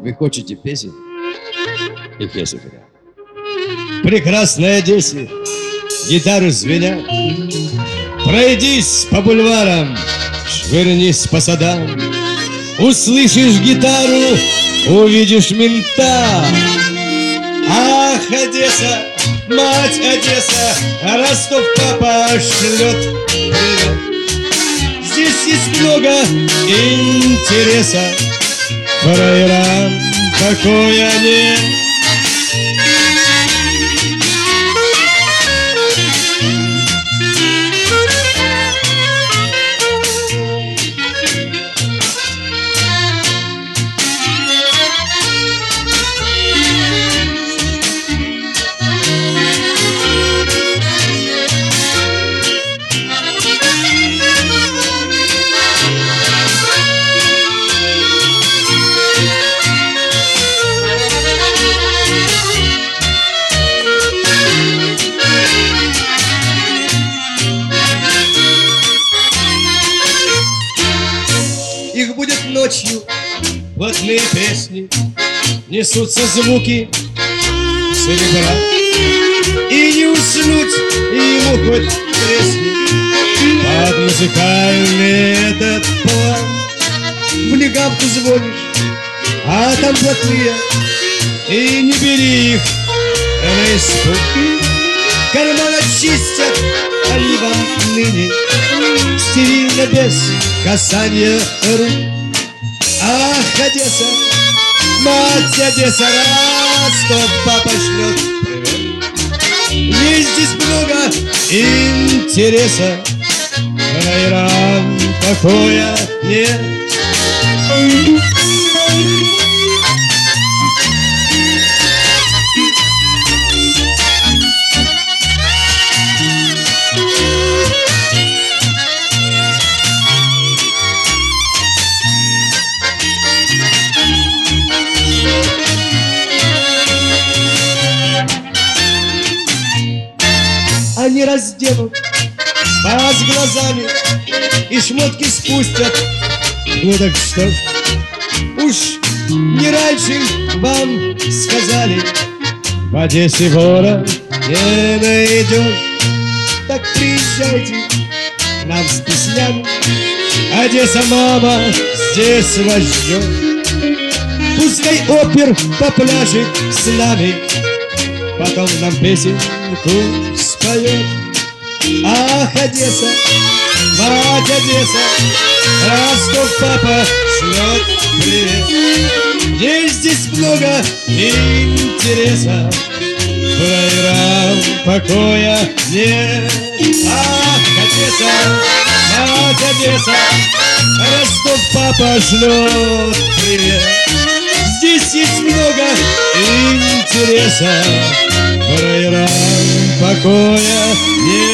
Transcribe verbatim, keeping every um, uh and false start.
Вы хотите песен? И песен вариант. Прекрасной Одессе гитары звенят. Пройдись по бульварам, швырнись по садам. Услышишь гитару, увидишь мента. Ах, Одесса, мать Одесса, Ростов папа шлет привет. Здесь есть много интереса, фраерам покоя нет. Их будет ночью плотные песни, несутся звуки серебра, и не уснуть ему хоть тресни под музыкальный этот план. В легавку звонишь, а там блатные, и не бери их на испуг. Карман очистят они вам ныне, стерильно без касания рук. Ах, Одесса, мать Одесса, Ростов папа шлет привет. Есть здесь много интереса, фраерам покоя нет. Они разденут вас глазами и шмотки спустят. Ну так что ж, уж не раньше вам сказали, в Одессе вора не найдешь. Так приезжайте к нам с песнями, Одесса, мама, здесь вас ждет. Пускай опер попляшет с нами, потом нам песенку споет. Ах, Одесса, мать Одесса, Ростов папа шлет привет. Есть здесь много интереса, фраерам покоя нет. Ах, Одесса, мать Одесса, Ростов папа шлет привет. Здесь есть много интереса, фраерам покоя нет.